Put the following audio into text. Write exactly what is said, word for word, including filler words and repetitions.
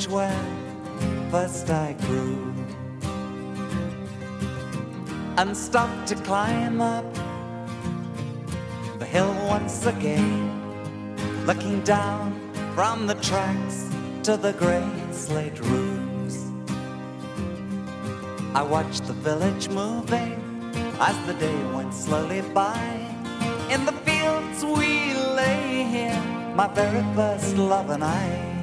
village where first I grew, and stopped to climb up the hill once again, looking down from the tracks to the grey slate roofs. I watched the village moving as the day went slowly by. In the fields we lay here, my very first love and I.